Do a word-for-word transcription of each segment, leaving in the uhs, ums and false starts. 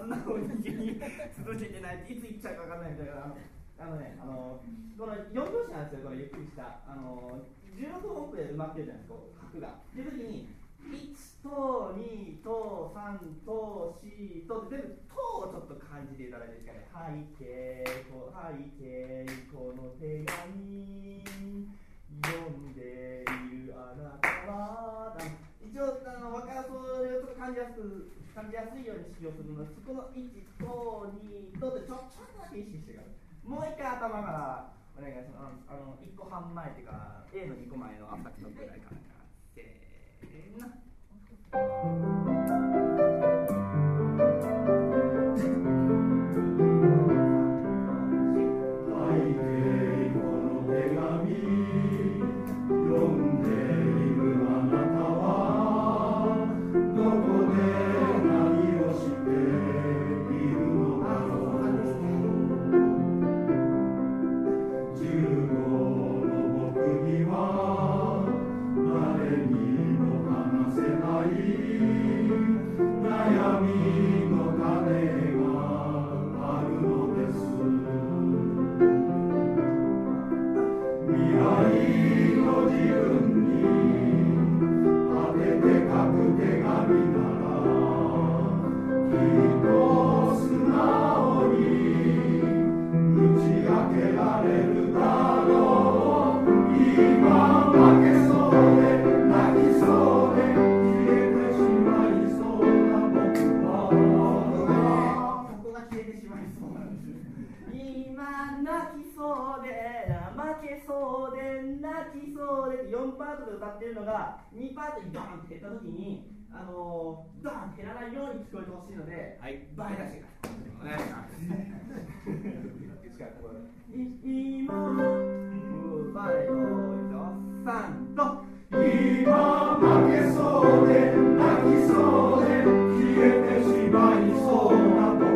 んな風に続けてないっていつ行っちゃうか分かんないみたいな。あのね、あのこのよん拍子なんですよ、このゆっくりした。あのじゅうろく音符で埋まってるじゃないですか、拍が。っていう時に、いちとにとさんとしとって全部とをちょっと感じていただいていいですかね。背景、こ背景、この手紙、読んでいるあなたは。一応、あの分かる、それをちょっと感じやすく、感じやすいように使用するので、そこのいちとにとってちょっとだけ意識してください。もう一回頭からお願いします。あのいっこはん前っていうか A のにこまえのアフタクトぐらいからせーの。よんパートで歌ってるのがにパートにドーンって減ったときに、あのー、ドーンって減らないように聞こえてほしいので、はい、倍出してください。お願いします。今のバレーさんと今負けそうで泣きそうで消えてしまいそうな僕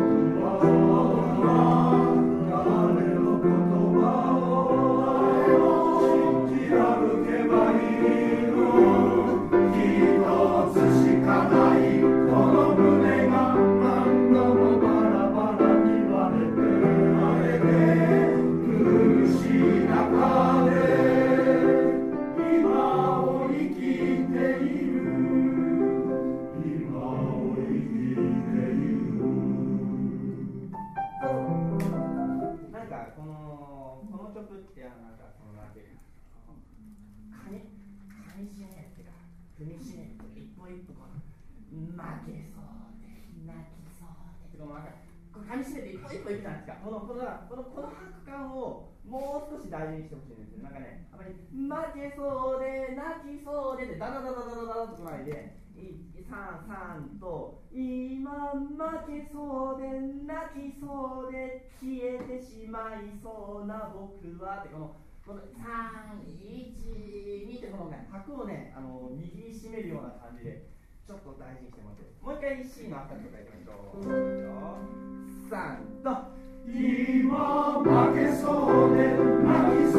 は誰の言葉を信じ歩けばいいの一つしかないこの胸が何度もバラバラに割れて割れて苦しい中で今を生きている今を生きているなんかこのこの曲ってなんかそのなんていうかかみかみしめっていうか踏みしめって一歩一歩この負けそうで泣きそうでってこのなんかかみしめて一歩一歩いくじゃないですか。このこのこのこの拍感をもう少し大事にしてほしいんですよ。なんかね、あまり負けそうで泣きそうでってダダダダダダダとこないで、さんさんと今負けそうで泣きそうで消えてしまいそうな僕はってこのこのさんいちにってこのね拍をねあの握りしめるような感じでちょっと大事にしてもらって、もう一回 C のアフターとかいきましょう。さんと今負けそうで泣き